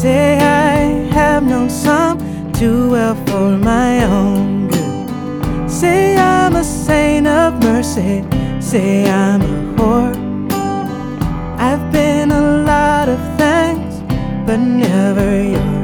say I have known some too well for my own good. Say I'm a saint of mercy, say I'm a whore. I've been a lot of things, but never yours.